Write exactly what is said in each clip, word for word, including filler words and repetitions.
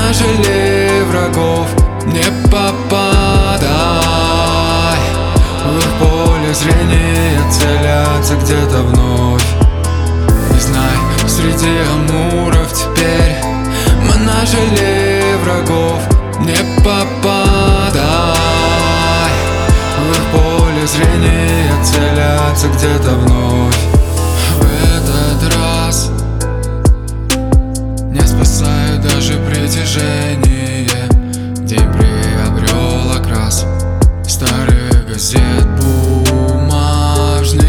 нажили врагов, не попадай. В их поле зрения целятся где-то вновь. Не знай, среди амуров теперь мы нажили врагов, не попадай. В их поле зрения целятся где-то вновь. В этот раз не спасает даже притяжение. День приобрел окрас старых газет бумажных.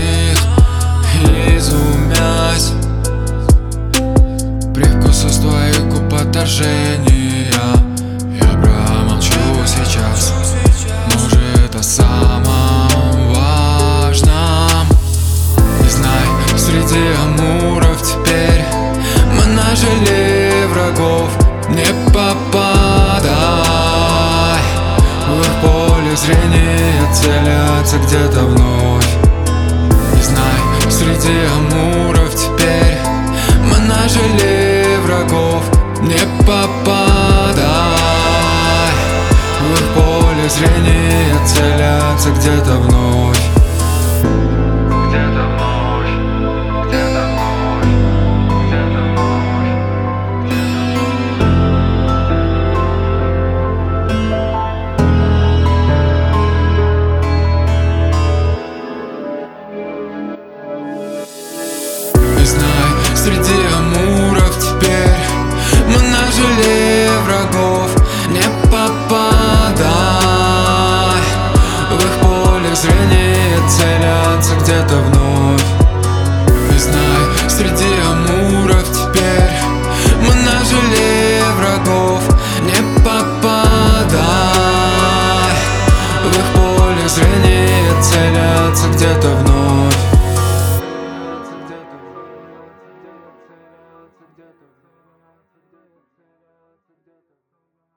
Изумясь привкусу с твоих губ отторжения, я промолчу сейчас, может, о самом важном. Не знай, среди амуров теперь мы нажили врагов, не попадай. В их поле зрения целятся где-то вновь. Не знай, среди амуров теперь мы нажили врагов, не попадай. В их поле зрения целятся где-то вновь.